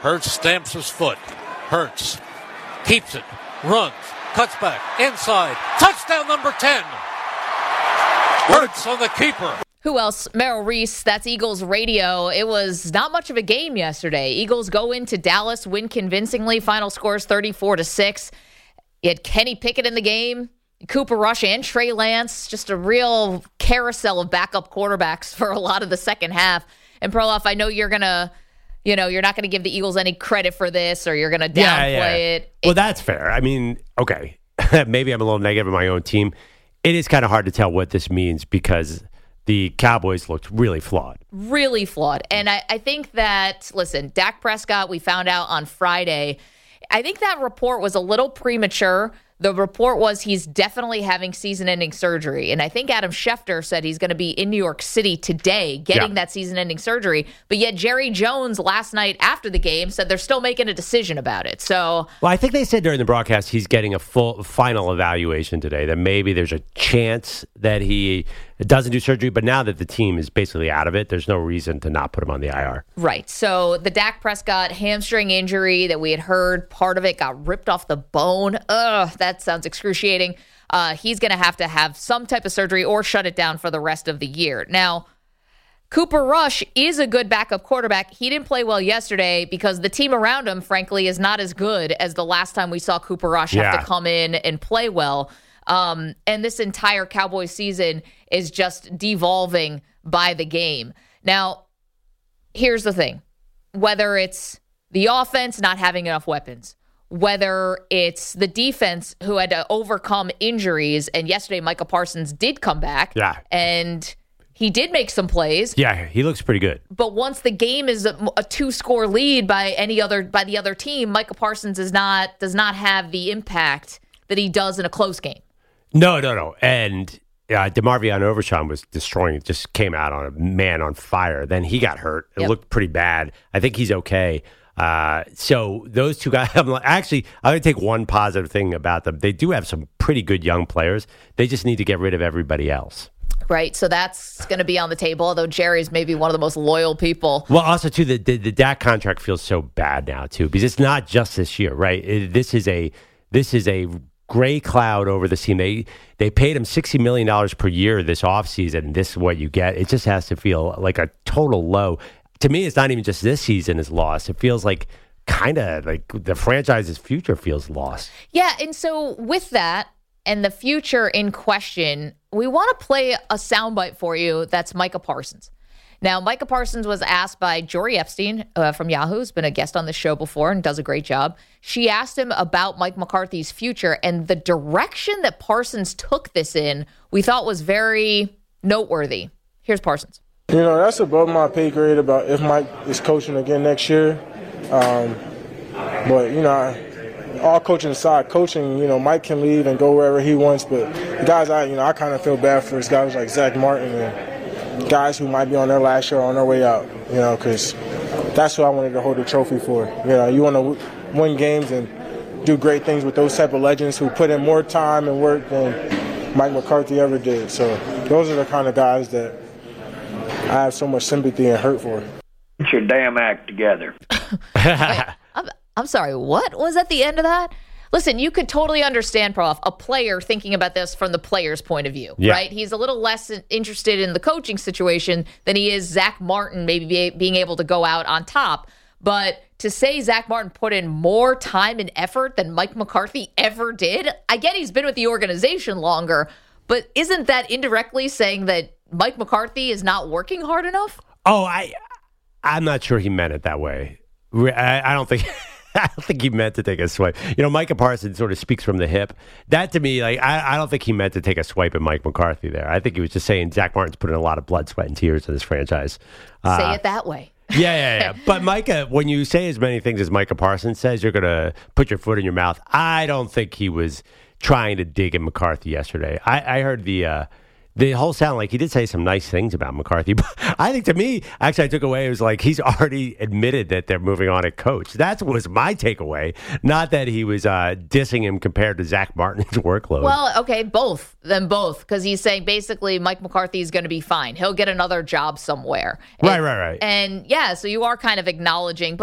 Hurts stamps his foot. Hurts keeps it, runs, cuts back, inside. Touchdown number 10. Hurts on the keeper. Who else? Merrill Reese, that's Eagles radio. It was not much of a game yesterday. Eagles go into Dallas, win convincingly. Final score is 34-6. You had Kenny Pickett in the game, Cooper Rush and Trey Lance. Just a real carousel of backup quarterbacks for a lot of the second half. And Perloff, I know you're not going to give the Eagles any credit for this, or you're going to downplay it. Well, that's fair. I mean, okay, maybe I'm a little negative on my own team. It is kind of hard to tell what this means because the Cowboys looked really flawed. Really flawed. And I think that, listen, Dak Prescott, we found out on Friday, I think that report was a little premature. The report was he's definitely having season-ending surgery. And I think Adam Schefter said he's going to be in New York City today getting that season-ending surgery. But yet Jerry Jones last night after the game said they're still making a decision about it. So, well, I think they said during the broadcast he's getting a full final evaluation today, that maybe there's a chance that he doesn't do surgery. But now that the team is basically out of it, there's no reason to not put him on the IR. Right. So the Dak Prescott hamstring injury that we had heard, part of it got ripped off the bone. Ugh, that sounds excruciating. He's going to have some type of surgery or shut it down for the rest of the year. Now, Cooper Rush is a good backup quarterback. He didn't play well yesterday because the team around him, frankly, is not as good as the last time we saw Cooper Rush have to come in and play well. And this entire Cowboys season is just devolving by the game. Now, here's the thing. Whether it's the offense not having enough weapons, whether it's the defense who had to overcome injuries, and yesterday Micah Parsons did come back, and he did make some plays. Yeah, he looks pretty good. But once the game is a two-score lead by the other team, Micah Parsons does not have the impact that he does in a close game. No. And DeMarvion Overshawn was destroying it, just came out on a man on fire. Then he got hurt. It looked pretty bad. I think he's okay. So those two guys, I'm going to take one positive thing about them. They do have some pretty good young players. They just need to get rid of everybody else. Right, so that's going to be on the table, although Jerry's maybe one of the most loyal people. Well, also, too, the Dak contract feels so bad now, too, because it's not just this year, right? This is a gray cloud over the team. They paid him $60 million per year this offseason, and this is what you get. It just has to feel like a total low. To me, it's not even just this season is lost. It feels like kind of like the franchise's future feels lost. Yeah, and so with that and the future in question, we want to play a soundbite for you that's Micah Parsons. Now, Micah Parsons was asked by Jory Epstein from Yahoo, who's been a guest on the show before and does a great job. She asked him about Mike McCarthy's future, and the direction that Parsons took this in, we thought was very noteworthy. Here's Parsons. That's above my pay grade about if Mike is coaching again next year. But, all coaching aside, Mike can leave and go wherever he wants. But the guys, I kind of feel bad for guys like Zach Martin and guys who might be on their last year or on their way out, because that's who I wanted to hold the trophy for. You want to win games and do great things with those type of legends who put in more time and work than Mike McCarthy ever did. So those are the kind of guys that I have so much sympathy and hurt for. Get your damn act together. Wait, I'm sorry, what was at the end of that? Listen, you could totally understand, Prof, a player thinking about this from the player's point of view, right? He's a little less interested in the coaching situation than he is Zach Martin maybe being able to go out on top. But to say Zach Martin put in more time and effort than Mike McCarthy ever did, I get he's been with the organization longer, but isn't that indirectly saying that Mike McCarthy is not working hard enough? Oh, I'm not sure he meant it that way. I don't think he meant to take a swipe. Micah Parsons sort of speaks from the hip. That to me, I don't think he meant to take a swipe at Mike McCarthy there. I think he was just saying Zach Martin's put in a lot of blood, sweat, and tears in this franchise. Say it that way. Yeah. But Micah, when you say as many things as Micah Parsons says, you're going to put your foot in your mouth. I don't think he was trying to dig at McCarthy yesterday. I heard the whole sound like he did say some nice things about McCarthy. But I think to me, actually, I took away, it was like he's already admitted that they're moving on at coach. That was my takeaway, not that he was dissing him compared to Zach Martin's workload. Well, okay, both, because he's saying basically Mike McCarthy is going to be fine. He'll get another job somewhere. Right. And yeah, so you are kind of acknowledging, but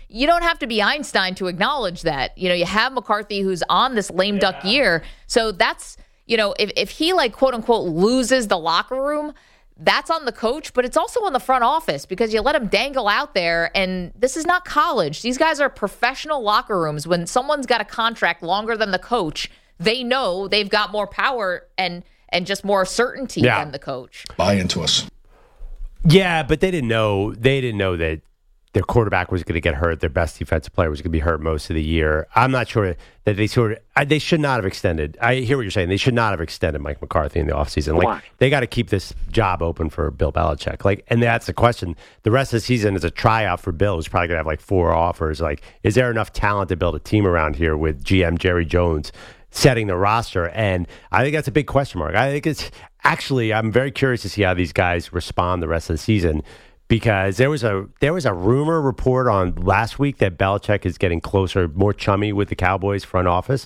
you don't have to be Einstein to acknowledge that. You have McCarthy who's on this lame duck year. So that's, if he like quote unquote loses the locker room, that's on the coach, but it's also on the front office because you let him dangle out there. And this is not college. These guys are professional locker rooms. When someone's got a contract longer than the coach, they know they've got more power and just more certainty than the coach. Buy into us. Yeah, but they didn't know that their quarterback was going to get hurt. Their best defensive player was going to be hurt most of the year. I'm not sure that they should not have extended. I hear what you're saying. They should not have extended Mike McCarthy in the offseason. Like, they got to keep this job open for Bill Belichick. Like, and that's the question. The rest of the season is a tryout for Bill, who's probably going to have like 4 offers. Like, is there enough talent to build a team around here with GM Jerry Jones setting the roster? And I think that's a big question mark. I think it's actually, I'm very curious to see how these guys respond the rest of the season. Because there was a rumor report on last week that Belichick is getting closer, more chummy with the Cowboys front office.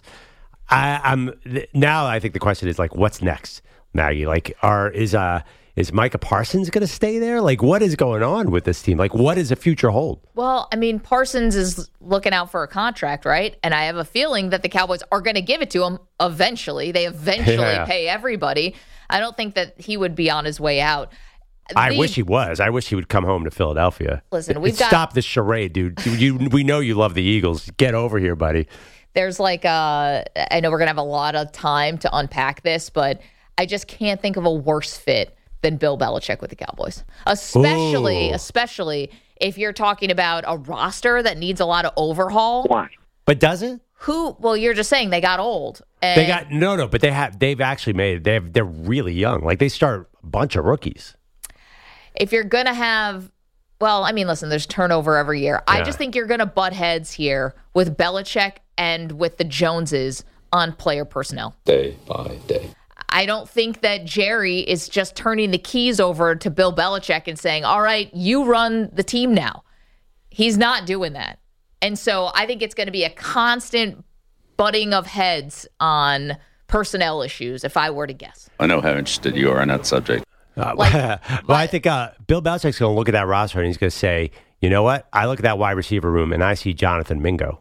Now I think the question is like, what's next, Maggie? Like, is Micah Parsons going to stay there? Like, what is going on with this team? Like, what does the future hold? Well, I mean, Parsons is looking out for a contract, right? And I have a feeling that the Cowboys are going to give it to him eventually. They eventually pay everybody. I don't think that he would be on his way out. I wish he was. I wish he would come home to Philadelphia. Listen, stop this charade, dude. We know you love the Eagles. Get over here, buddy. There's like I know we're gonna have a lot of time to unpack this, but I just can't think of a worse fit than Bill Belichick with the Cowboys, especially if you're talking about a roster that needs a lot of overhaul. Why? But does it? Well, you're just saying they got old. And they got no, but they've actually made it. They're really young. Like, they start a bunch of rookies. If you're going to have, well, I mean, listen, there's turnover every year. Yeah. I just think you're going to butt heads here with Belichick and with the Joneses on player personnel. Day by day. I don't think that Jerry is just turning the keys over to Bill Belichick and saying, all right, you run the team now. He's not doing that. And so I think it's going to be a constant butting of heads on personnel issues, if I were to guess. I know how interested you are in that subject. I think Bill Belichick's going to look at that roster and he's going to say, you know what? I look at that wide receiver room and I see Jonathan Mingo.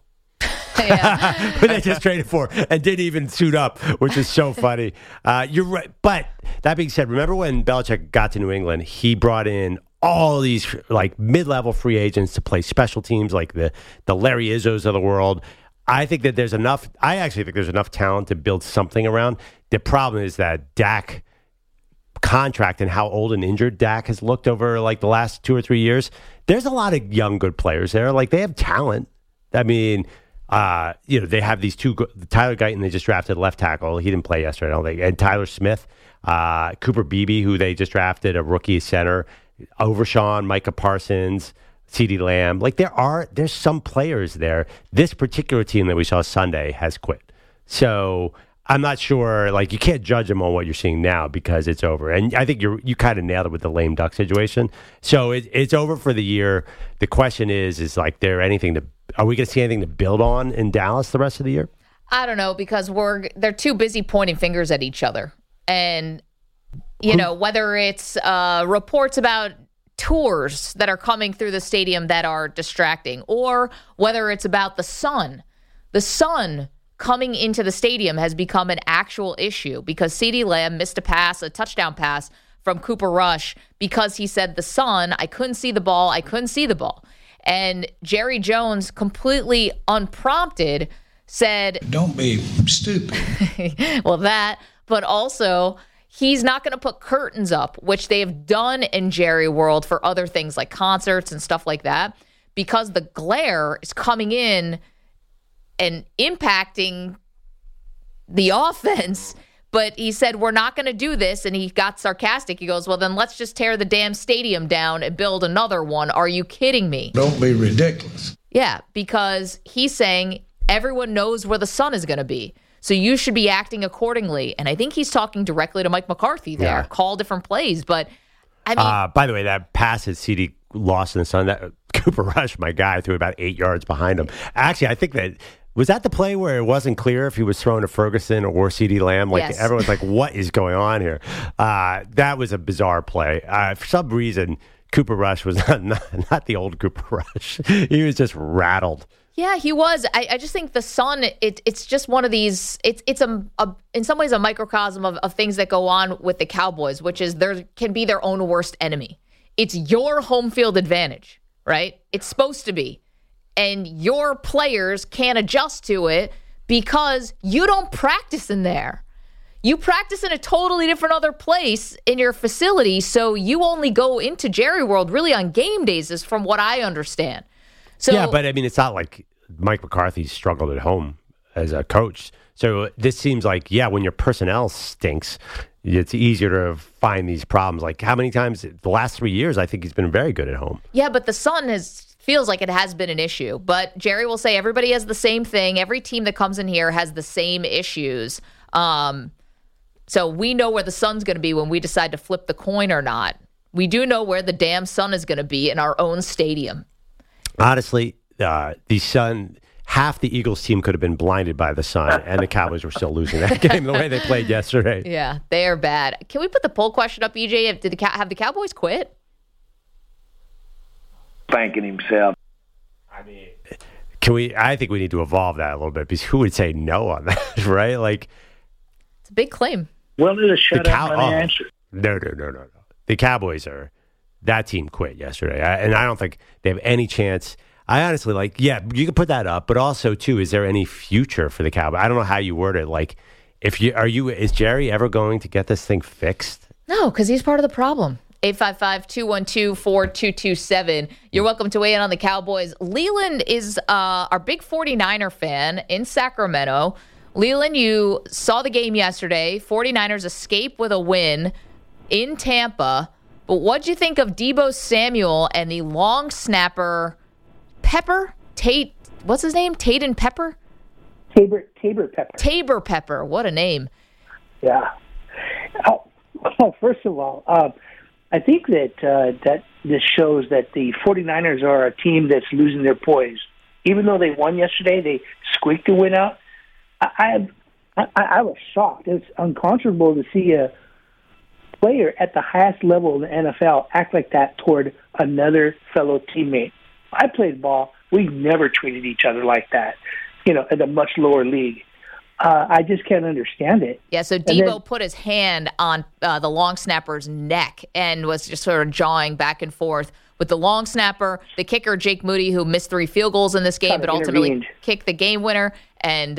Who they just traded for and didn't even suit up, which is so funny. You're right. But that being said, remember when Belichick got to New England, he brought in all these like mid-level free agents to play special teams like the Larry Izzos of the world. I think that there's enough. I actually think there's enough talent to build something around. The problem is that Dak contract and how old and injured Dak has looked over like the last 2 or 3 years. There's a lot of young, good players there. Like, they have talent. I mean, they have these two. Tyler Guyton, they just drafted left tackle. He didn't play yesterday, I don't think. And Tyler Smith, Cooper Beebe, who they just drafted, a rookie center. Overshawn, Micah Parsons, CeeDee Lamb. Like, there's some players there. This particular team that we saw Sunday has quit. So I'm not sure, like, you can't judge them on what you're seeing now because it's over. And I think you kind of nailed it with the lame duck situation. So it's over for the year. The question is like, are we going to see anything to build on in Dallas the rest of the year? I don't know, because they're too busy pointing fingers at each other. And, whether it's reports about tours that are coming through the stadium that are distracting, or whether it's about the sun. The sun coming into the stadium has become an actual issue because CeeDee Lamb missed a touchdown pass from Cooper Rush because he said the sun, I couldn't see the ball. And Jerry Jones, completely unprompted, said, don't be stupid. Well, that, but also he's not going to put curtains up, which they've done in Jerry World for other things like concerts and stuff like that, because the glare is coming in and impacting the offense. But he said, we're not going to do this. And he got sarcastic. He goes, well, then let's just tear the damn stadium down and build another one. Are you kidding me? Don't be ridiculous. Yeah, because he's saying everyone knows where the sun is going to be. So you should be acting accordingly. And I think he's talking directly to Mike McCarthy there. Yeah. Call different plays. But I mean, by the way, that pass that CD lost in the sun, that Cooper Rush, my guy, threw about 8 yards behind him. Actually, I think was that the play where it wasn't clear if he was throwing to Ferguson or CeeDee Lamb? Like, yes. Everyone's like, what is going on here? That was a bizarre play. For some reason, Cooper Rush was not the old Cooper Rush. He was just rattled. Yeah, he was. I just think the Sun, it's just one of these, it's in some ways a microcosm of things that go on with the Cowboys, which is there can be their own worst enemy. It's your home field advantage, right? It's supposed to be. And your players can't adjust to it because you don't practice in there. You practice in a totally different other place in your facility, so you only go into Jerry World really on game days, is from what I understand. So, yeah, but I mean, it's not like Mike McCarthy struggled at home as a coach. So this seems like, yeah, when your personnel stinks, it's easier to find these problems. Like how many times the last 3 years, I think he's been very good at home. Yeah, but the Sun feels like it has been an issue. But Jerry will say everybody has the same thing. Every team that comes in here has the same issues. So we know where the Sun's going to be when we decide to flip the coin or not. We do know where the damn Sun is going to be in our own stadium. Honestly, the Sun, half the Eagles team could have been blinded by the Sun, and the Cowboys were still losing that game the way they played yesterday. Yeah, they are bad. Can we put the poll question up, EJ? Have the Cowboys quit? Thanking himself. I mean, I think we need to evolve that a little bit, because who would say no on that, right? Like, it's a big claim. Well, it is shut up my answer. No. The Cowboys that team quit yesterday, and I don't think they have any chance. I honestly you can put that up, but also too, is there any future for the Cowboys? I don't know how you word it. Like, is Jerry ever going to get this thing fixed? No, because he's part of the problem. 855-212-4227. You're welcome to weigh in on the Cowboys. Leland is our big 49er fan in Sacramento. Leland, you saw the game yesterday. 49ers escape with a win in Tampa. But what'd you think of Deebo Samuel and the long snapper Pepper? What's his name? Taden Pepper? Tabor Pepper. Tabor Pepper. What a name. Yeah. Oh, first of all, I think that this shows that the 49ers are a team that's losing their poise. Even though they won yesterday, they squeaked the win out. I was shocked. It's unconscionable to see a player at the highest level in the NFL act like that toward another fellow teammate. I played ball. We never treated each other like that, at a much lower league. I just can't understand it. Yeah, so Deebo put his hand on the long snapper's neck and was just sort of jawing back and forth with the long snapper, the kicker, Jake Moody, who missed 3 field goals in this game, but ultimately kicked the game winner. And,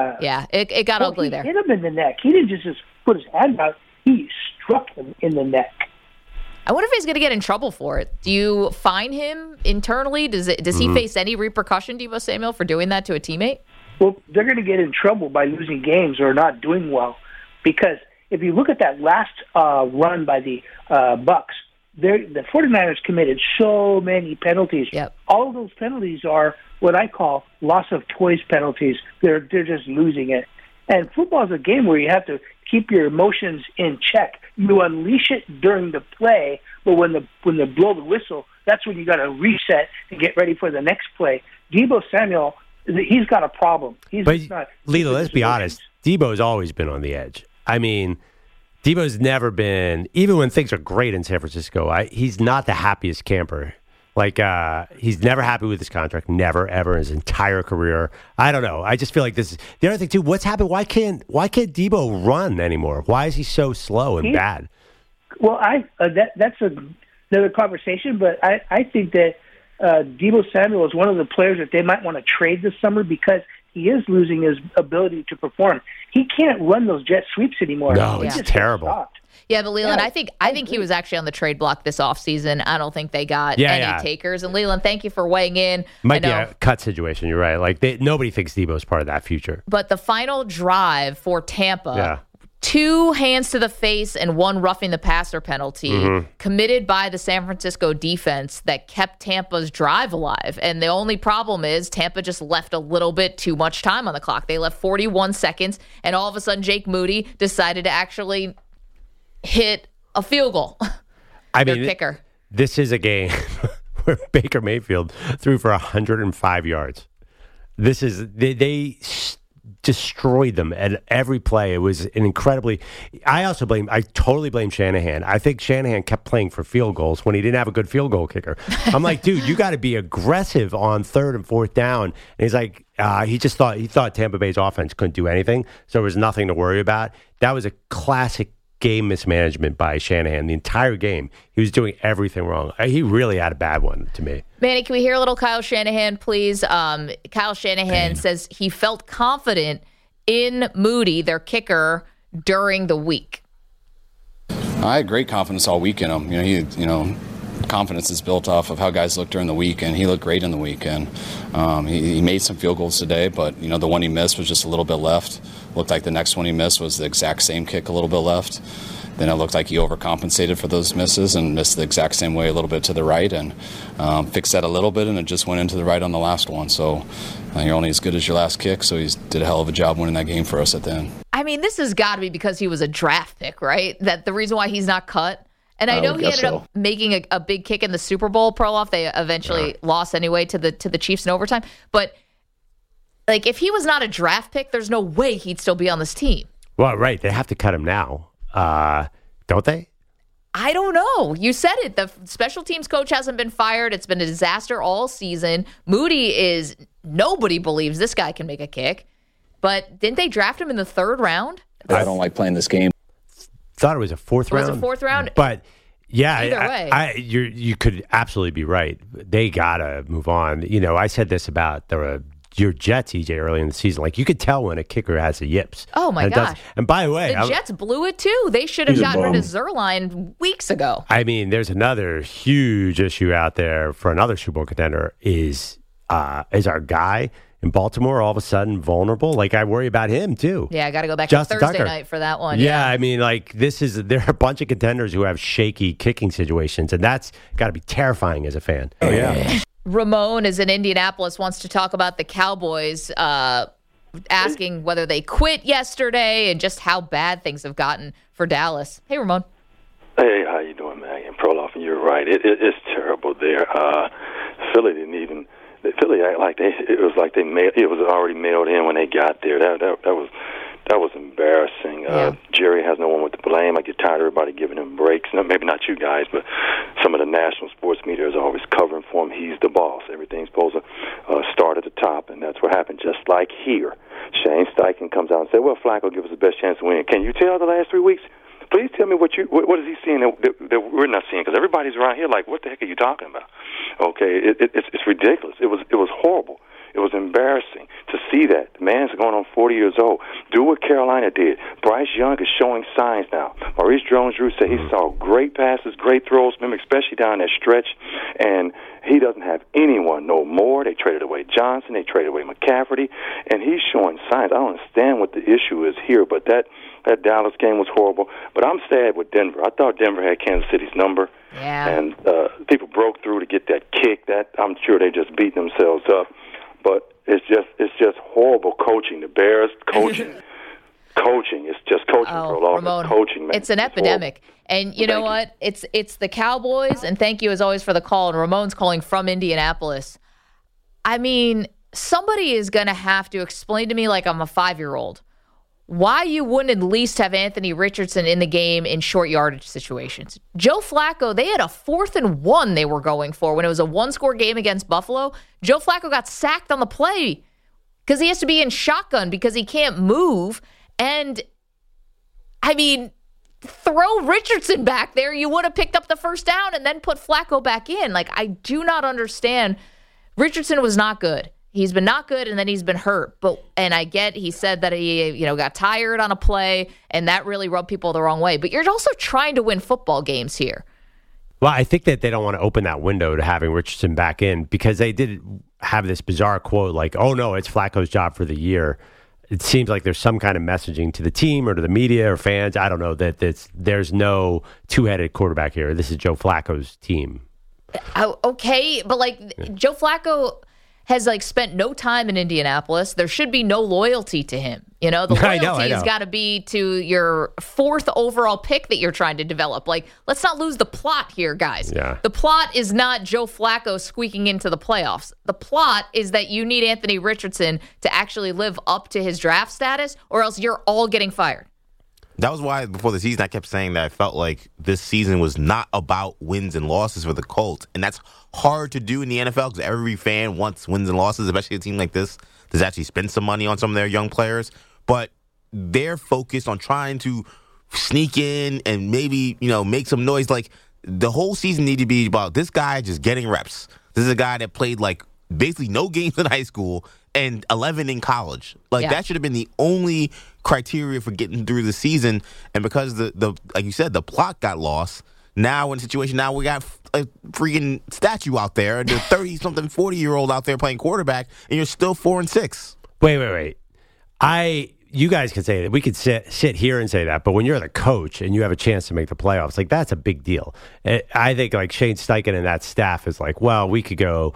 it got ugly there. He hit him in the neck. He didn't just put his hand out. He struck him in the neck. I wonder if he's going to get in trouble for it. Do you fine him internally? Does he face any repercussion, Deebo Samuel, for doing that to a teammate? Well, they're going to get in trouble by losing games or not doing well, because if you look at that last run by the Bucs, the 49ers committed so many penalties. Yep. All of those penalties are what I call loss of toys penalties. They're just losing it. And football is a game where you have to keep your emotions in check. You unleash it during the play, but when they blow the whistle, that's when you got to reset and get ready for the next play. Deebo Samuel, he's got a problem. Lila, let's be honest. Deebo's always been on the edge. I mean, Deebo's never been, even when things are great in San Francisco, he's not the happiest camper. Like, he's never happy with his contract, never, ever in his entire career. I don't know. I just feel like this is the other thing too. What's happened? Why can't Deebo run anymore? Why is he so slow and bad? Well, that's another conversation. But I think that Deebo Samuel is one of the players that they might want to trade this summer, because he is losing his ability to perform. He can't run those jet sweeps anymore. No, it's terrible. Yeah, but Leland, I think he was actually on the trade block this offseason. I don't think they got any takers. And Leland, thank you for weighing in. Might be a cut situation. You're right. Like nobody thinks Deebo's part of that future. But the final drive for Tampa, 2 hands to the face and 1 roughing the passer penalty committed by the San Francisco defense that kept Tampa's drive alive. And the only problem is Tampa just left a little bit too much time on the clock. They left 41 seconds, and all of a sudden Jake Moody decided to actually hit a field goal. I mean, kicker. This is a game where Baker Mayfield threw for 105 yards. This is destroyed them at every play. It was an incredibly. I totally blame Shanahan. I think Shanahan kept playing for field goals when he didn't have a good field goal kicker. I'm like, dude, you got to be aggressive on 3rd and 4th down. And he's like, he thought Tampa Bay's offense couldn't do anything, so there was nothing to worry about. That was a classic game mismanagement by Shanahan. The entire game, he was doing everything wrong. He really had a bad one to me. Manny, can we hear a little Kyle Shanahan, please? Kyle Shanahan says he felt confident in Moody, their kicker, during the week. I had great confidence all week in him. Confidence is built off of how guys look during the week, and he looked great in the week. And he made some field goals today, but the one he missed was just a little bit left. Looked like the next one he missed was the exact same kick, a little bit left. Then it looked like he overcompensated for those misses and missed the exact same way a little bit to the right, and fixed that a little bit, and it just went into the right on the last one. So you're only as good as your last kick, so he did a hell of a job winning that game for us at the end. I mean, this has got to be because he was a draft pick, right? That the reason why he's not cut. And I know he ended up making a big kick in the Super Bowl, Perloff. They eventually lost anyway to the Chiefs in overtime. But like, if he was not a draft pick, there's no way he'd still be on this team. Well, right. They have to cut him now, don't they? I don't know. You said it. The special teams coach hasn't been fired. It's been a disaster all season. Nobody believes this guy can make a kick. But didn't they draft him in the 3rd round? I don't like playing this game. Thought it was a 4th round. It was a 4th round? But yeah, either way. You could absolutely be right. They got to move on. I said this about your Jets, EJ, early in the season. Like, you could tell when a kicker has the yips. Oh, my gosh. And by the way, the Jets blew it, too. They should have gotten rid of Zerline weeks ago. I mean, there's another huge issue out there for another Super Bowl contender is our guy in Baltimore all of a sudden vulnerable? Like, I worry about him, too. Yeah, I got to go back Justin to Thursday Tucker. night for that one. Yeah, I mean, like, there are a bunch of contenders who have shaky kicking situations, and that's got to be terrifying as a fan. Oh, yeah. Ramon is in Indianapolis, wants to talk about the Cowboys, asking whether they quit yesterday and just how bad things have gotten for Dallas. Hey, Ramon. Hey, how you doing, man? And Perloff, and you're right. It's terrible there. Philly didn't even. Philly act like it was already mailed in when they got there. That was embarrassing. Yeah. Jerry has no one with the blame. I get tired of everybody giving him breaks. No, maybe not you guys, but some of the national sports media is always covering for him. He's the boss. Everything's supposed to start at the top, and that's what happened. Just like here, Shane Steichen comes out and says, "Well, Flacco give us the best chance to win." Can you tell the last 3 weeks? Please tell me what is he seeing that we're not seeing? Because everybody's around here like, what the heck are you talking about? Okay, it's ridiculous. It was horrible. It was embarrassing to see that. The man's going on 40 years old. Do what Carolina did. Bryce Young is showing signs now. Maurice Jones-Drew said he saw great passes, great throws, especially down that stretch, and he doesn't have anyone no more. They traded away Johnson. They traded away McCaffrey, and he's showing signs. I don't understand what the issue is here, but that Dallas game was horrible. But I'm sad with Denver. I thought Denver had Kansas City's number, and people broke through to get that kick. That I'm sure they just beat themselves up. But it's just horrible coaching. The Bears coaching. It's just coaching for a long time. Coaching, man. It's an epidemic. And you know what? It's the Cowboys, and thank you as always for the call. And Ramon's calling from Indianapolis. I mean, somebody is going to have to explain to me like I'm a 5-year-old why you wouldn't at least have Anthony Richardson in the game in short yardage situations. Joe Flacco, they had a 4th and 1 they were going for when it was a 1-score game against Buffalo. Joe Flacco got sacked on the play because he has to be in shotgun because he can't move. And, I mean, throw Richardson back there. You would have picked up the first down and then put Flacco back in. Like, I do not understand. Richardson was not good. He's been not good, and then he's been hurt. And I get he said that he got tired on a play, and that really rubbed people the wrong way. But you're also trying to win football games here. Well, I think that they don't want to open that window to having Richardson back in because they did have this bizarre quote like, "Oh, no, it's Flacco's job for the year." It seems like there's some kind of messaging to the team or to the media or fans. I don't know that there's no two-headed quarterback here. This is Joe Flacco's team. Okay, but like Joe Flacco has spent no time in Indianapolis. There should be no loyalty to him. The loyalty has got to be to your 4th overall pick that you're trying to develop. Let's not lose the plot here, guys. Yeah. The plot is not Joe Flacco squeaking into the playoffs. The plot is that you need Anthony Richardson to actually live up to his draft status, or else you're all getting fired. That was why before the season I kept saying that I felt like this season was not about wins and losses for the Colts. And that's hard to do in the NFL because every fan wants wins and losses, especially a team like this that's actually spend some money on some of their young players. But they're focused on trying to sneak in and maybe, make some noise. The whole season need to be about this guy just getting reps. This is a guy that played basically no games in high school and 11 in college. That should have been the only criteria for getting through the season. And because the like you said, the plot got lost. Now in a situation we got a freaking statue out there, and the 30-something, 40-year-old out there playing quarterback, and you're still 4-6. Wait. You guys can say that. We could sit here and say that, but when you're the coach and you have a chance to make the playoffs, that's a big deal. I think Shane Steichen and that staff is well, we could go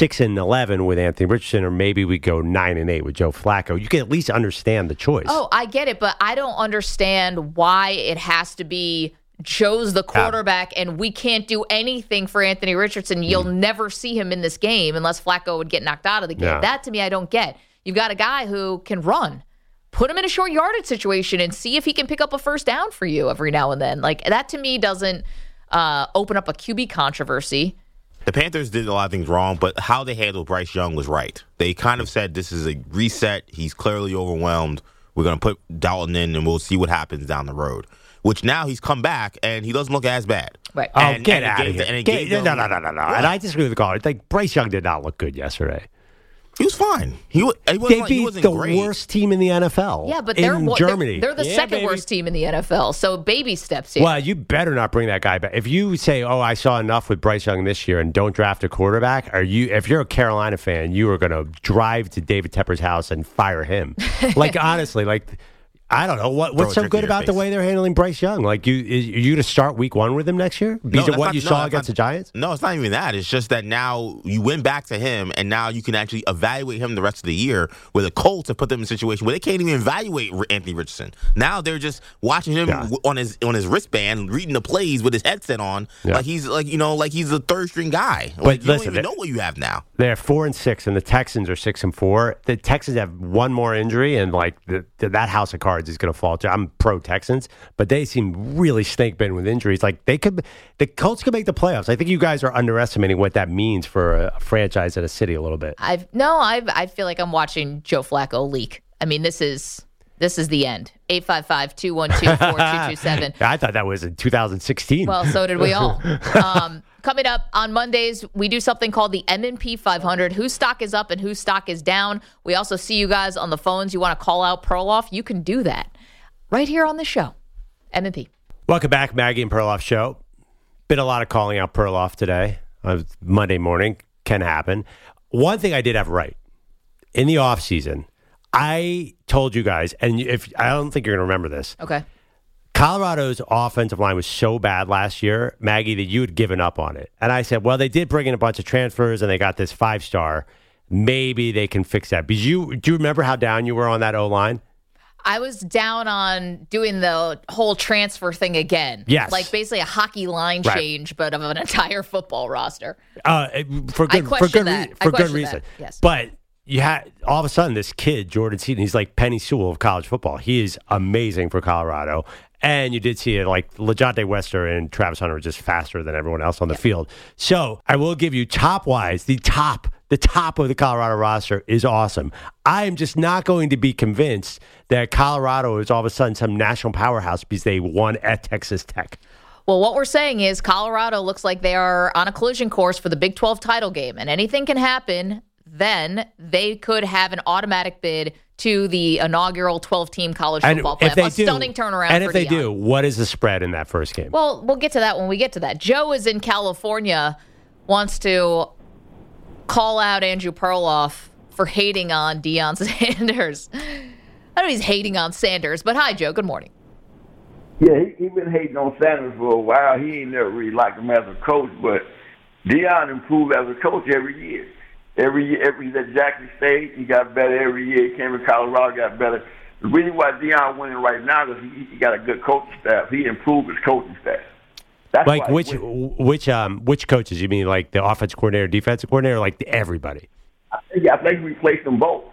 6-11 with Anthony Richardson, or maybe we go 9-8 with Joe Flacco. You can at least understand the choice. Oh, I get it, but I don't understand why it has to be Joe's the quarterback and we can't do anything for Anthony Richardson. You'll never see him in this game unless Flacco would get knocked out of the game. Yeah. That, to me, I don't get. You've got a guy who can run. Put him in a short yardage situation and see if he can pick up a first down for you every now and then. That, to me, doesn't open up a QB controversy. The Panthers did a lot of things wrong, but how they handled Bryce Young was right. They kind of said this is a reset. He's clearly overwhelmed. We're going to put Dalton in, and we'll see what happens down the road. Which now he's come back, and he doesn't look as bad. Right. Get out of here. No. And I disagree with the call. Bryce Young did not look good yesterday. He was fine. They beat the worst team in the NFL. Yeah, but Germany. They're the second worst team in the NFL. So baby steps here. Well, you better not bring that guy back. If you say, I saw enough with Bryce Young this year and don't draft a quarterback, if you're a Carolina fan, you are going to drive to David Tepper's house and fire him. Honestly, I don't know what's so good about the way they're handling Bryce Young. You to start week 1 with him next year because of what you saw against the Giants. No, it's not even that. It's just that now you went back to him, and now you can actually evaluate him the rest of the year. Where the Colts have put them in a situation where they can't even evaluate Anthony Richardson. Now they're just watching him on his wristband, reading the plays with his headset on, like he's a third string guy. But you don't even know what you have now. They're 4-6, and the Texans are 6-4. The Texans have one more injury, and that house of cards is going to fall. I'm pro Texans, but they seem really snake bitten with injuries. The Colts could make the playoffs. I think you guys are underestimating what that means for a franchise in a city a little bit. I feel like I'm watching Joe Flacco leak. I mean, this is the end. 855-212-4227. I thought that was in 2016. Well, so did we all. Coming up on Mondays, we do something called the M&P 500. Whose stock is up and whose stock is down. We also see you guys on the phones. You want to call out Perloff? You can do that right here on the show. M&P. Welcome back, Maggie and Perloff Show. Been a lot of calling out Perloff today. Monday morning. Can happen. One thing I did have right. In the offseason, I told you guys, and I don't think you're going to remember this. Okay. Colorado's offensive line was so bad last year, Maggie, that you had given up on it. And I said, well, they did bring in a bunch of transfers, and they got this 5-star. Maybe they can fix that. Because do you remember how down you were on that O-line? I was down on doing the whole transfer thing again. Yes. Basically a hockey line change, but of an entire football roster. For good reason. Yes. But you had all of a sudden this kid, Jordan Seaton, he's like Penny Sewell of college football. He is amazing for Colorado. And you did see it, LeJonte Wester and Travis Hunter were just faster than everyone else on the field. So I will give you top-wise, the top of the Colorado roster is awesome. I am just not going to be convinced that Colorado is all of a sudden some national powerhouse because they won at Texas Tech. Well, what we're saying is Colorado looks like they are on a collision course for the Big 12 title game, and anything can happen. Then they could have an automatic bid to the inaugural 12-team college football playoff. Stunning turnaround. And if they Dion. do, what is the spread in that first game? Well, we'll get to that when we get to that. Joe is in California, wants to call out Andrew Perloff for hating on Deion Sanders. I don't know if he's hating on Sanders, but hi, Joe. Good morning. Yeah, he been hating on Sanders for a while. He ain't never really liked him as a coach, but Deion improved as a coach every year. Every year he's at Jackson State, he got better every year. He came to Colorado, got better. The reason why Deion winning right now is he got a good coaching staff. He improved his coaching staff. That's like which coaches? You mean like the offensive coordinator, defensive coordinator, like everybody? I think he replaced them both.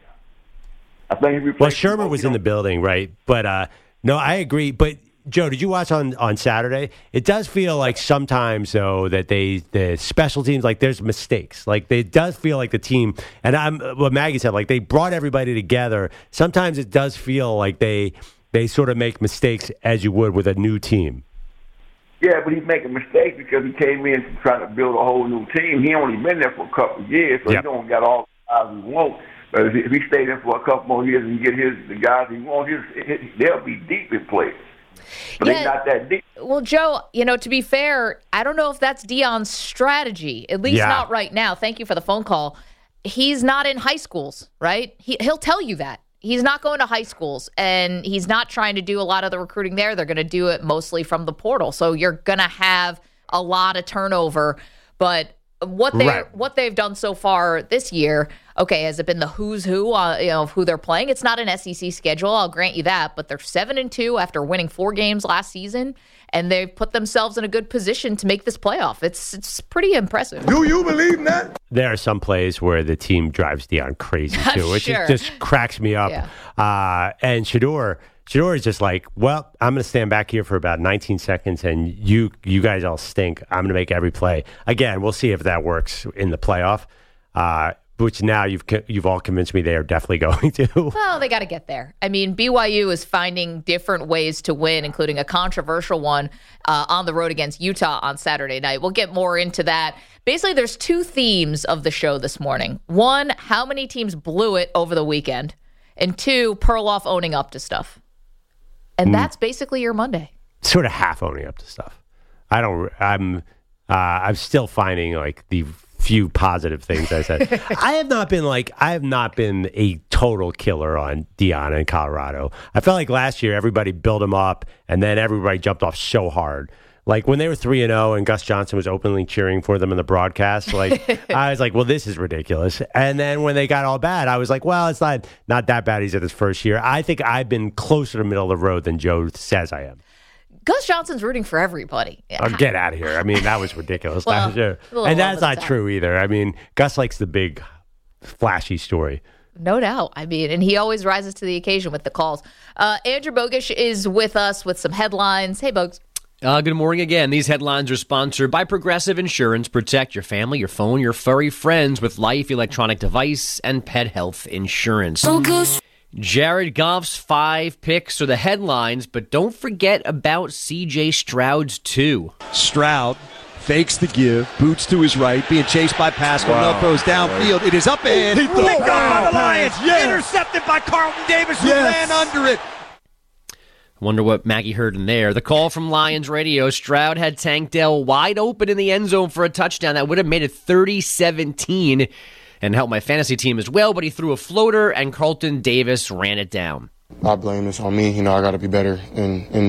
Well, Shermer was in the building, right? But no, I agree. But Joe, did you watch on Saturday? It does feel like sometimes, though, that the special teams, like there's mistakes. Like it does feel like the team, and what Maggie said, like they brought everybody together. Sometimes it does feel like they sort of make mistakes as you would with a new team. Yeah, but he's making mistakes because he came in trying to build a whole new team. He only been there for a couple of years, so he don't got all the guys he wants. But if he stayed in for a couple more years and get the guys he wants, they'll be deep in players. But they're not that deep. Well, Joe, to be fair, I don't know if that's Deion's strategy, at least not right now. Thank you for the phone call. He's not in high schools, right? He'll tell you that. He's not going to high schools, and he's not trying to do a lot of the recruiting there. They're going to do it mostly from the portal. So you're going to have a lot of turnover. But what they've done so far this year, okay, has it been the who's who of who they're playing? It's not an SEC schedule, I'll grant you that, but they're 7-2 after winning 4 games last season, and they've put themselves in a good position to make this playoff. It's pretty impressive. Do you believe that? There are some plays where the team drives Deion crazy too, which just cracks me up. Yeah. And Shedeur is just like, well, I'm going to stand back here for about 19 seconds, and you guys all stink. I'm going to make every play. Again, we'll see if that works in the playoff, which now you've all convinced me they are definitely going to. Well, they got to get there. I mean, BYU is finding different ways to win, including a controversial one on the road against Utah on Saturday night. We'll get more into that. Basically, there's 2 themes of the show this morning. 1, how many teams blew it over the weekend? And 2, Perloff owning up to stuff. And that's basically your Monday. Sort of half owning up to stuff. I'm still finding like the few positive things I said. I have not been a total killer on Deion in Colorado. I felt like last year everybody built him up and then everybody jumped off so hard. Like when they were 3-0 and Gus Johnson was openly cheering for them in the broadcast, like I was like, well, this is ridiculous. And then when they got all bad, I was like, well, it's not that bad. He's at his first year. I think I've been closer to the middle of the road than Joe says I am. Gus Johnson's rooting for everybody. Oh, get out of here. I mean, that was ridiculous last year. And that's not true either. I mean, Gus likes the big, flashy story. No doubt. I mean, and he always rises to the occasion with the calls. Andrew Bogusch is with us with some headlines. Hey, Bogusch. Good morning again. These headlines are sponsored by Progressive Insurance. Protect your family, your phone, your furry friends with life, electronic device, and pet health insurance. Jared Goff's 5 picks are the headlines, but don't forget about C.J. Stroud's 2. Stroud fakes the give, boots to his right, being chased by Pascal. Now throws downfield. It is up and picked up by the Lions. Yes. Intercepted by Carlton Davis, who ran under it. Wonder what Maggie heard in there. The call from Lions radio. Stroud had Tank Dell wide open in the end zone for a touchdown that would have made it 30-17 and helped my fantasy team as well, but he threw a floater and Carlton Davis ran it down. I blame this on me. I got to be better in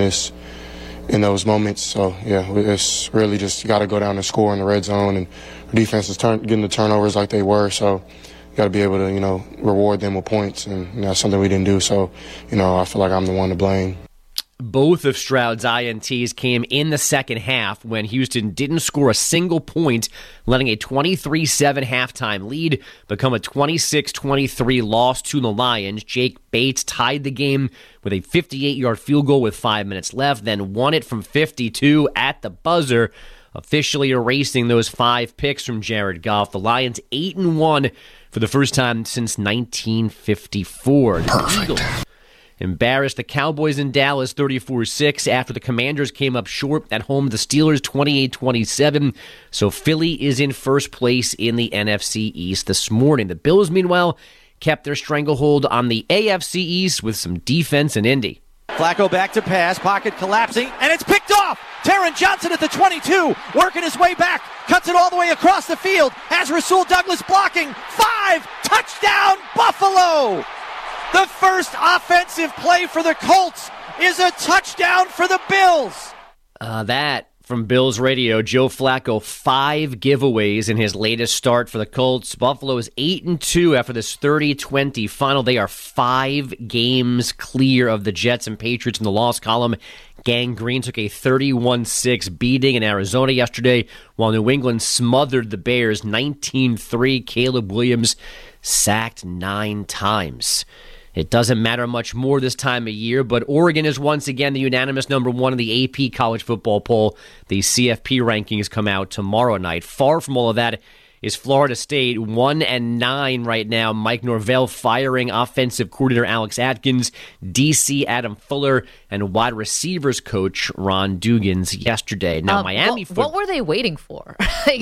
those moments. So, yeah, it's really just you got to go down and score in the red zone, and our defense is getting the turnovers like they were. So you got to be able to, reward them with points, and that's something we didn't do. So, I feel like I'm the one to blame. Both of Stroud's INTs came in the second half when Houston didn't score a single point, letting a 23-7 halftime lead become a 26-23 loss to the Lions. Jake Bates tied the game with a 58-yard field goal with 5 minutes left, then won it from 52 at the buzzer, officially erasing those 5 picks from Jared Goff. The Lions 8-1 for the first time since 1954. Perfect. Embarrassed the Cowboys in Dallas 34-6 after the Commanders came up short at home to the Steelers 28-27. So Philly is in first place in the NFC East this morning. The Bills, meanwhile, kept their stranglehold on the AFC East with some defense in Indy. Flacco back to pass, pocket collapsing, and it's picked off! Taron Johnson at the 22, working his way back, cuts it all the way across the field, has Rasul Douglas blocking, 5, touchdown Buffalo! The first offensive play for the Colts is a touchdown for the Bills. That From Bills Radio, Joe Flacco, 5 giveaways in his latest start for the Colts. Buffalo is 8-2 after this 30-20 final. They are 5 games clear of the Jets and Patriots in the loss column. Gang Green took a 31-6 beating in Arizona yesterday, while New England smothered the Bears 19-3. Caleb Williams sacked 9 times. It doesn't matter much more this time of year, but Oregon is once again the unanimous number 1 in the AP college football poll. The CFP rankings come out tomorrow night. Far from all of that is Florida State, 1-9 right now. Mike Norvell firing offensive coordinator Alex Atkins, DC Adam Fuller, and wide receivers coach Ron Dugans yesterday. Now, Miami... What were they waiting for?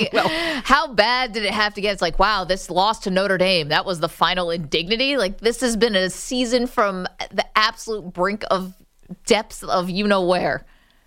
How bad did it have to get? It's like, wow, this loss to Notre Dame, that was the final indignity? Like, this has been a season from the absolute brink of depths of you-know-where.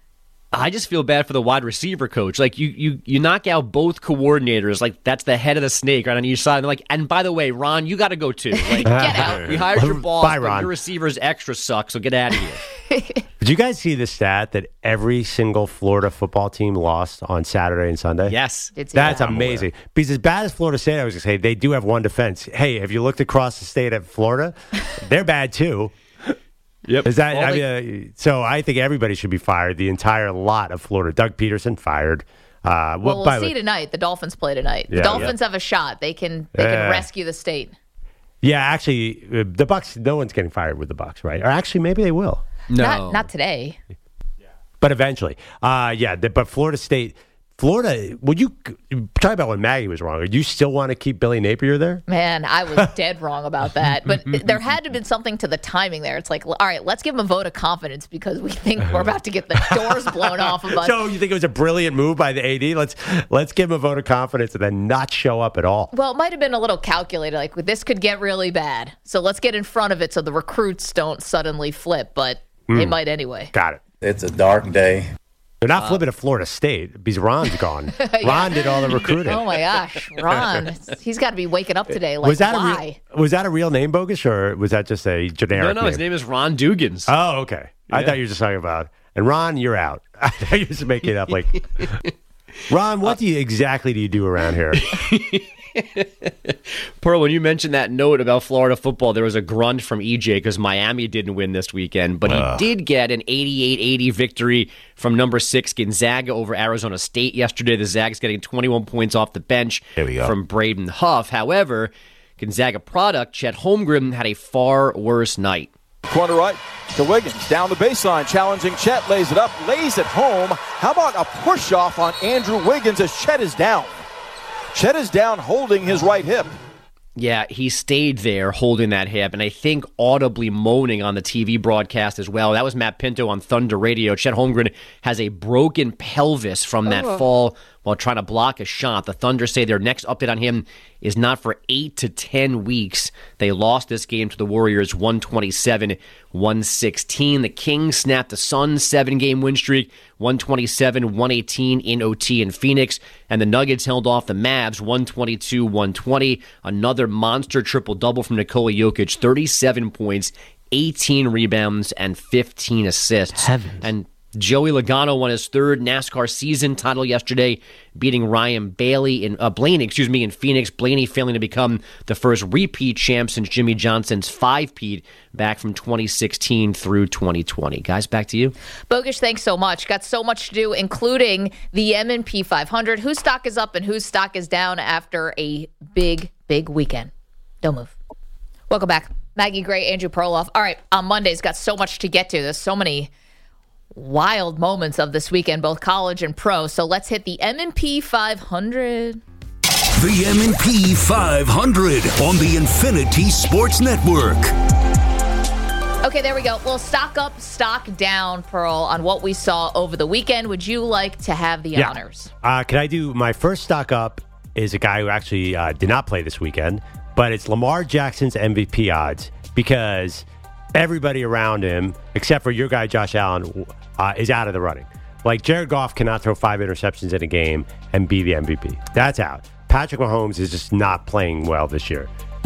I just feel bad for the wide receiver coach. Like, you knock out both coordinators. Like, that's the head of the snake right on each side. And they're like, and by the way, Ron, you got to go too. Like, get out. We hired your boss, Bye, but Ron. your receivers extra suck, so get out of here. Did you guys see the stat that every single Florida football team lost on Saturday and Sunday? Yes. That's amazing. Because as bad as Florida State, I was going to say, they do have one defense. Hey, have you looked across the state at Florida? They're bad too. Yep. Is that so? I think everybody should be fired. The entire lot of Florida. Doug Peterson fired. Well, we'll see tonight. The Dolphins play tonight. The Dolphins have a shot. They can rescue the state. Yeah, actually, the Bucs. No one's getting fired with the Bucs, right? Or actually, maybe they will. No, not today. But eventually, but Florida State. Florida, would you talk about when Maggie was wrong? Do you still want to keep Billy Napier there? Man, I was dead wrong about that. But there had to have been something to the timing there. It's like, all right, let's give him a vote of confidence because we think we're about to get the doors blown off of us. So you think it was a brilliant move by the AD? Let's give him a vote of confidence and then not show up at all. Well, it might have been a little calculated. Like, this could get really bad. So let's get in front of it so the recruits don't suddenly flip. But they might anyway. Got it. It's a dark day. They're not flipping to Florida State because Ron's gone. Ron did all the recruiting. Oh, my gosh. Ron, he's got to be waking up today. Like, why? Was that a real name, Bogus, or was that just a generic No, name? his name is Ron Dugans. Oh, okay. Yeah. I thought you were just talking about, and Ron, you're out. I thought you were just making it up like, Ron, what exactly do you do around here? Pearl, when you mentioned that note about Florida football, there was a grunt from EJ because Miami didn't win this weekend, but he did get an 88-80 victory from number 6 Gonzaga over Arizona State yesterday. The Zags getting 21 points off the bench from Braden Huff. However, Gonzaga product Chet Holmgren had a far worse night. Corner right to Wiggins, down the baseline, challenging Chet, lays it up, lays it home. How about a push-off on Andrew Wiggins as Chet is down? Chet is down holding his right hip. Yeah, he stayed there holding that hip, and I think audibly moaning on the TV broadcast as well. That was Matt Pinto on Thunder Radio. Chet Holmgren has a broken pelvis from that fall while trying to block a shot. The Thunder say their next update on him is not for 8 to 10 weeks. They lost this game to the Warriors 127-116. The Kings snapped the Suns' 7-game win streak, 127-118 in OT in Phoenix. And the Nuggets held off the Mavs 122-120. Another monster triple-double from Nikola Jokic, 37 points, 18 rebounds, and 15 assists. Heavens. And Joey Logano won his 3rd NASCAR season title yesterday, beating Ryan Blaney in Phoenix. Blaney failing to become the first repeat champ since Jimmy Johnson's 5-peat back from 2016 through 2020. Guys, back to you. Bogish, thanks so much. Got so much to do, including the M&P 500. Whose stock is up and whose stock is down after a big weekend. Don't move. Welcome back. Maggie Gray, Andrew Perloff. All right, on Monday's got so much to get to. There's so many wild moments of this weekend, both college and pro. So let's hit the M&P 500. The M&P 500 on the Infinity Sports Network. Okay, there we go. Well, stock up, stock down, Pearl, on what we saw over the weekend. Would you like to have the honors? Can I do my first stock up is a guy who actually did not play this weekend, but it's Lamar Jackson's MVP odds because everybody around him, except for your guy, Josh Allen, is out of the running. Like, Jared Goff cannot throw 5 interceptions in a game and be the MVP. That's out. Patrick Mahomes is just not playing well this year.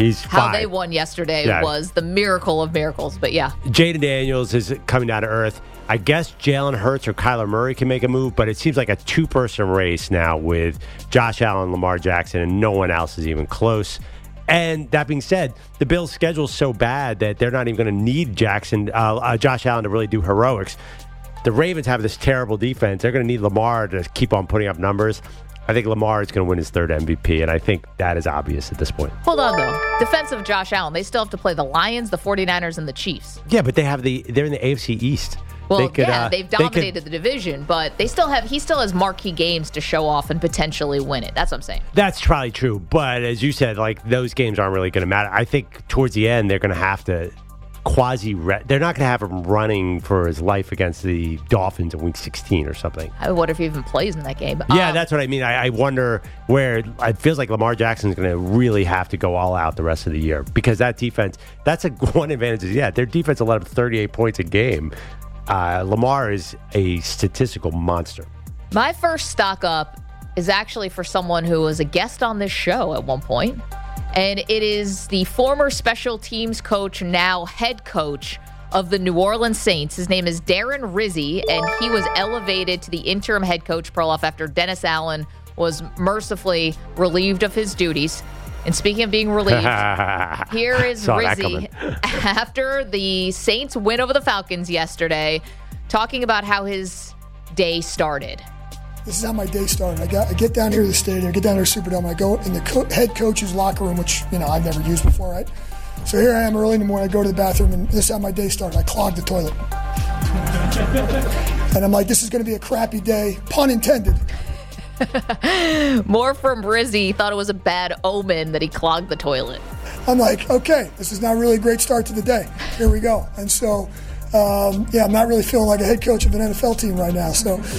He's How fine. they won yesterday Yeah. was the miracle of miracles. But yeah. Jaden Daniels is coming down to earth. I guess Jalen Hurts or Kyler Murray can make a move, but it seems like a two-person race now with Josh Allen, Lamar Jackson, and no one else is even close. And that being said, the Bills' schedule is so bad that they're not even going to need Josh Allen to really do heroics. The Ravens have this terrible defense. They're going to need Lamar to keep on putting up numbers. I think Lamar is going to win his third MVP, and I think that is obvious at this point. Hold on, though. Defensive Josh Allen. They still have to play the Lions, the 49ers, and the Chiefs. Yeah, but they're in the AFC East. Well, they've dominated the division, but he still has marquee games to show off and potentially win it. That's what I'm saying. That's probably true, but as you said, like those games aren't really going to matter. I think towards the end they're going to have to they're not going to have him running for his life against the Dolphins in Week 16 or something. I wonder if he even plays in that game. Yeah, that's what I mean. I wonder where it feels like Lamar Jackson's going to really have to go all out the rest of the year because that defense. That's one advantage. Their defense allowed 38 points a game. Lamar is a statistical monster. My first stock up is actually for someone who was a guest on this show at one point, and it is the former special teams coach, now head coach of the New Orleans Saints. His name is Darren Rizzi, and he was elevated to the interim head coach, Perloff, after Dennis Allen was mercifully relieved of his duties. And speaking of being relieved, here is Rizzi after the Saints win over the Falcons yesterday, talking about how his day started. This is how my day started. I get down here to the stadium, I get down here to Superdome, I go in the head coach's locker room, which I've never used before, right? So here I am early in the morning, I go to the bathroom, and this is how my day started. I clogged the toilet. And I'm like, this is going to be a crappy day, pun intended. More from Rizzi. He thought it was a bad omen that he clogged the toilet. I'm like, okay, this is not really a great start to the day. Here we go. And so, I'm not really feeling like a head coach of an NFL team right now.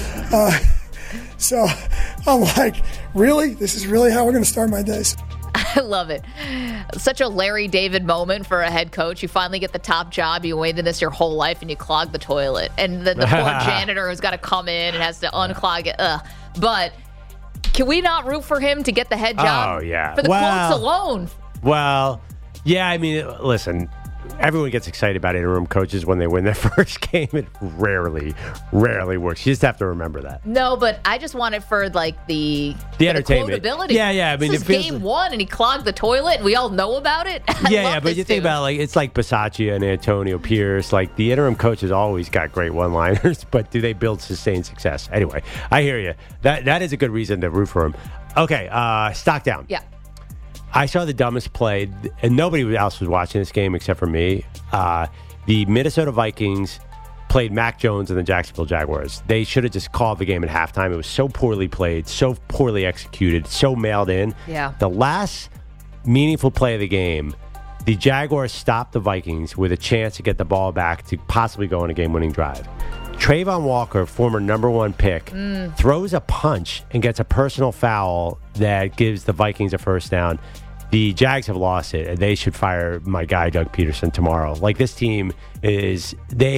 So I'm like, really? This is really how we're going to start my days? I love it. Such a Larry David moment for a head coach. You finally get the top job. You waited this your whole life, and you clog the toilet. And then the poor janitor who's got to come in and has to unclog it. But can we not root for him to get the head job? Oh, yeah. For the quotes alone. Well, yeah, I mean, listen, everyone gets excited about interim coaches when they win their first game. It rarely works. You just have to remember that. No, but I just want it for, like, the entertainment. Quotability. Yeah. I mean, this is game one, and he clogged the toilet, and we all know about it. Yeah, but you think about it, like, it's like Bisaccia and Antonio Pierce. Like, the interim coaches always got great one-liners, but do they build sustained success? Anyway, I hear you. That is a good reason to root for him. Okay, stock down. Yeah. I saw the dumbest play, and nobody else was watching this game except for me. The Minnesota Vikings played Mac Jones and the Jacksonville Jaguars. They should have just called the game at halftime. It was so poorly played, so poorly executed, so mailed in. Yeah. The last meaningful play of the game, the Jaguars stopped the Vikings with a chance to get the ball back to possibly go on a game-winning drive. Trayvon Walker, former number one pick, throws a punch and gets a personal foul that gives the Vikings a first down. The Jags have lost it, and they should fire my guy, Doug Peterson, tomorrow. Like, this team is,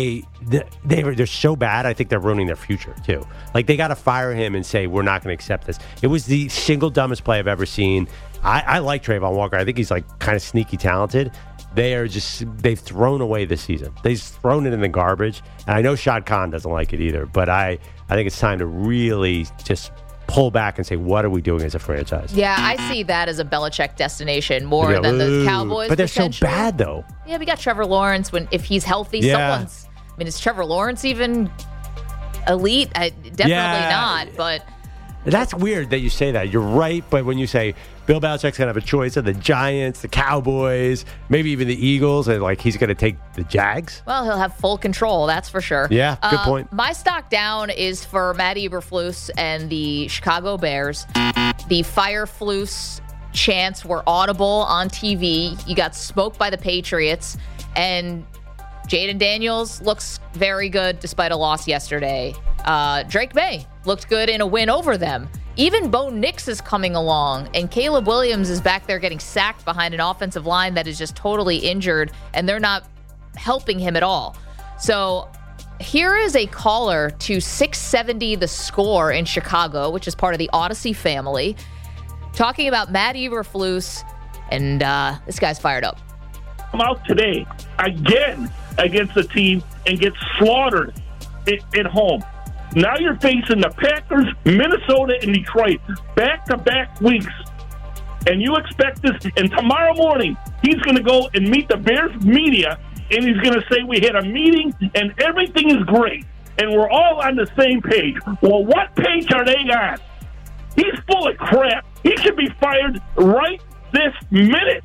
they're so bad, I think they're ruining their future, too. Like, they got to fire him and say, we're not going to accept this. It was the single dumbest play I've ever seen. I like Trayvon Walker. I think he's, like, kind of sneaky talented. They've thrown away this season. They've thrown it in the garbage. And I know Shad Khan doesn't like it either, but I think it's time to really just pull back and say, what are we doing as a franchise? Yeah, I see that as a Belichick destination more than the Cowboys. But they're so bad, though. Yeah, we got Trevor Lawrence. If he's healthy, is Trevor Lawrence even elite? Definitely not, but... That's weird that you say that. You're right, but when you say Bill Belichick's going to have a choice of the Giants, the Cowboys, maybe even the Eagles, and like he's going to take the Jags? Well, he'll have full control, that's for sure. Yeah, good point. My stock down is for Matt Eberflus and the Chicago Bears. The Fireflus chants were audible on TV. You got smoked by the Patriots, and Jaden Daniels looks very good despite a loss yesterday. Drake May looked good in a win over them. Even Bo Nix is coming along, and Caleb Williams is back there getting sacked behind an offensive line that is just totally injured, and they're not helping him at all. So here is a caller to 670 The Score in Chicago, which is part of the Odyssey family, talking about Matt Eberflus And this guy's fired up. Come out today again against the team and get slaughtered at home. Now you're facing the Packers, Minnesota, and Detroit back-to-back weeks. And you expect this, and tomorrow morning he's going to go and meet the Bears media, and he's going to say we had a meeting and everything is great, and we're all on the same page. Well, what page are they on? He's full of crap. He should be fired right this minute.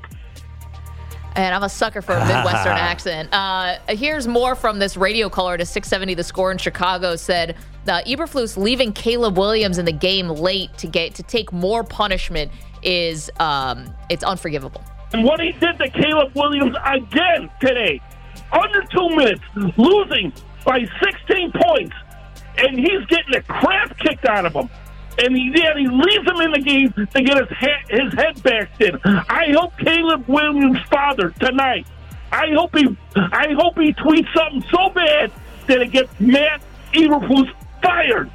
And I'm a sucker for a Midwestern accent. Here's more from this radio caller to 670 The Score in Chicago. Said Eberflus leaving Caleb Williams in the game late to take more punishment is it's unforgivable. And what he did to Caleb Williams again today, under 2 minutes, losing by 16 points, and he's getting the crap kicked out of him. And he leaves him in the game to get his head backed in. I hope Caleb Williams' father tonight, I hope he tweets something so bad that it gets Matt Eberflus fired.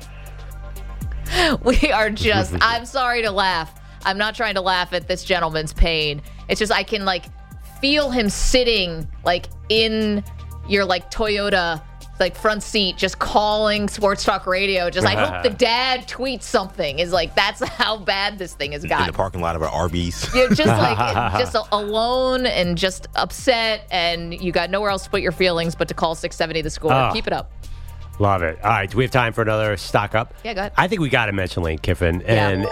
We are just, I'm sorry to laugh. I'm not trying to laugh at this gentleman's pain. It's just I can feel him sitting in your Toyota front seat, just calling Sports Talk Radio. Just I hope the dad tweets something. Is that's how bad this thing has gotten. In the parking lot of an Arby's. You're just just alone and just upset, and you got nowhere else to put your feelings but to call 670 The Score. Keep it up. Love it. All right, do we have time for another stock up? Yeah, go ahead. I think we got to mention Lane Kiffin. And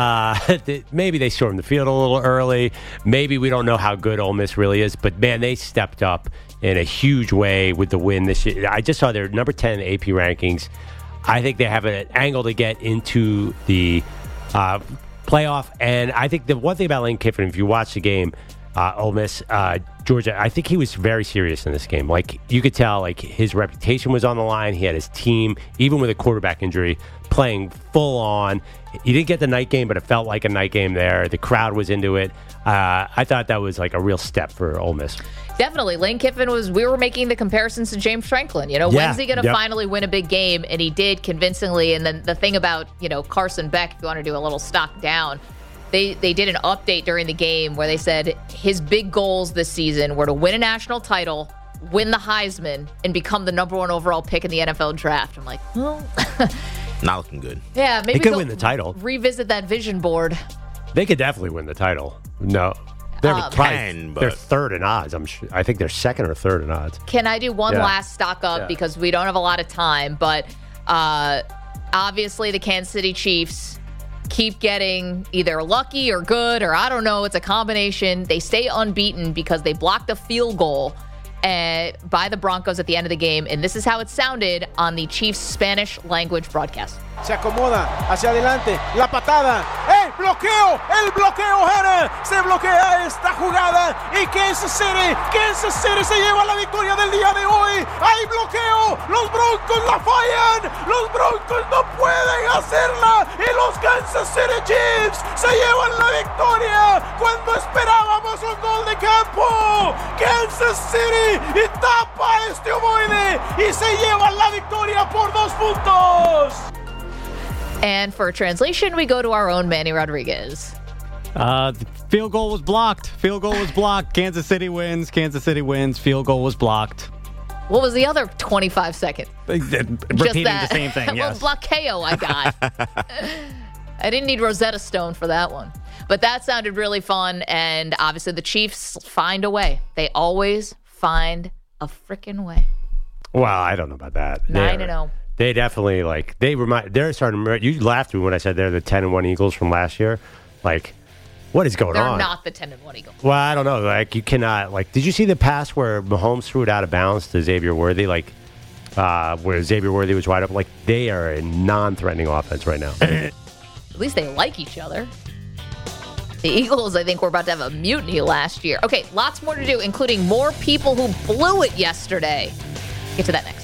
maybe they stormed the field a little early. Maybe we don't know how good Ole Miss really is. But, man, they stepped up in a huge way with the win this year. I just saw their number 10 AP rankings. I think they have an angle to get into the playoff. And I think the one thing about Lane Kiffin, if you watch the game, Ole Miss, Georgia, I think he was very serious in this game. You could tell, his reputation was on the line. He had his team, even with a quarterback injury, playing full on. He didn't get the night game, but it felt like a night game there. The crowd was into it. I thought that was a real step for Ole Miss. Definitely. Lane Kiffin we were making the comparisons to James Franklin. When's he going to finally win a big game? And he did convincingly. And then the thing about, Carson Beck, if you want to do a little stock down, They did an update during the game where they said his big goals this season were to win a national title, win the Heisman, and become the number 1 overall pick in the NFL draft. I'm like, well, not looking good. Yeah, maybe they could win the title. Revisit that vision board. They could definitely win the title. No, they're third in odds. I'm sure. I think they're second or third in odds. Can I do one last stock up because we don't have a lot of time? But obviously, the Kansas City Chiefs keep getting either lucky or good, or I don't know. It's a combination. They stay unbeaten because they blocked a field goal by the Broncos at the end of the game. And this is how it sounded on the Chiefs Spanish language broadcast. Se acomoda hacia adelante, la patada, el bloqueo gana, se bloquea esta jugada y Kansas City se lleva la victoria del día de hoy. Hay bloqueo, los Broncos la fallan, los Broncos no pueden hacerla y los Kansas City Chiefs se llevan la victoria cuando esperábamos un gol de campo. Kansas City y tapa este ovoide y se lleva la victoria por 2 puntos. And for translation, we go to our own Manny Rodriguez. The field goal was blocked. Kansas City wins. Field goal was blocked. What was the other 25 seconds? Repeating the same thing, yes. Well, blockeo I got. I didn't need Rosetta Stone for that one. But that sounded really fun, and obviously the Chiefs find a way. They always find a freaking way. Well, I don't know about that. 9-0. They definitely they're starting to. You laughed at me when I said they're the 10-1 Eagles from last year. What is going on? They're not the 10-1 Eagles. Well, I don't know. You cannot. Did you see the pass where Mahomes threw it out of bounds to Xavier Worthy? Where Xavier Worthy was wide open. They are a non-threatening offense right now. At least they like each other. The Eagles, I think, were about to have a mutiny last year. Okay, lots more to do, including more people who blew it yesterday. Get to that next.